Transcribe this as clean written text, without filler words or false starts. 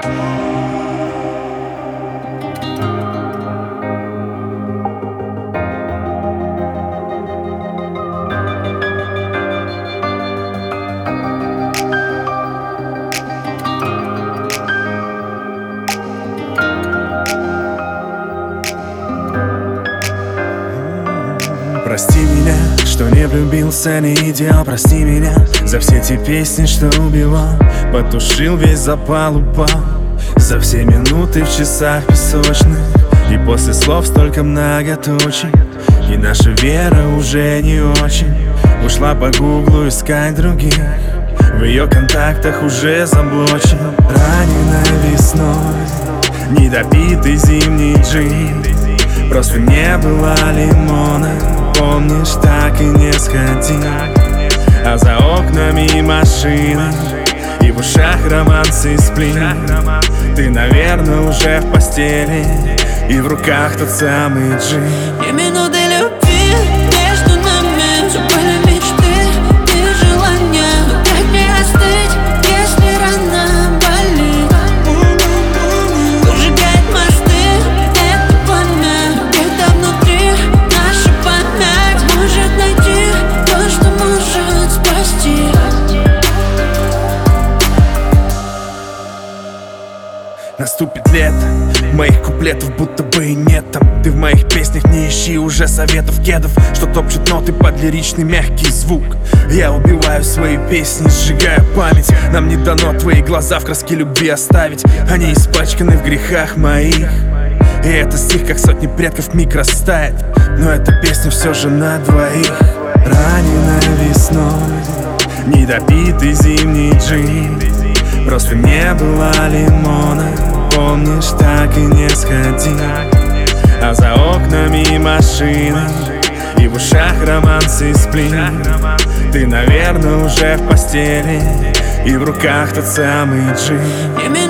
Прости меня, что не влюбился, не идеал. Прости меня за все те песни, что убивал. Потушил весь запал, упал за все минуты в часах песочных. И после слов столько многоточий, и наша вера уже не очень. Ушла по гуглу искать других, в ее контактах уже заблочен. Раненая весной, недопитый зимний джин. Просто не было лимона, помнишь, так и не сходил. А за окнами машины, и в ушах романс и сплин. Ты, наверное, уже в постели, и в руках тот самый джин. И минуты любви между нами, все были мечты и желания. Но как не остыть, если рана болит? Выжигает мосты, это пламя. Где-то внутри наша память может найти то, что может спасти. Наступит лето, моих куплетов будто бы и нет там. Ты в моих песнях не ищи уже советов кедов, что топчут ноты под лиричный мягкий звук. Я убиваю свои песни, сжигаю память. Нам не дано твои глаза в краске любви оставить. Они испачканы в грехах моих, и это стих, как сотни предков, миг растает. Но эта песня все же на двоих. Раненая весной, недопитый зимний джин. Просто не было лимона, помнишь, так и не сходил. А за окнами машина, и в ушах романс и сплин. Ты, наверное, уже в постели, и в руках тот самый джин.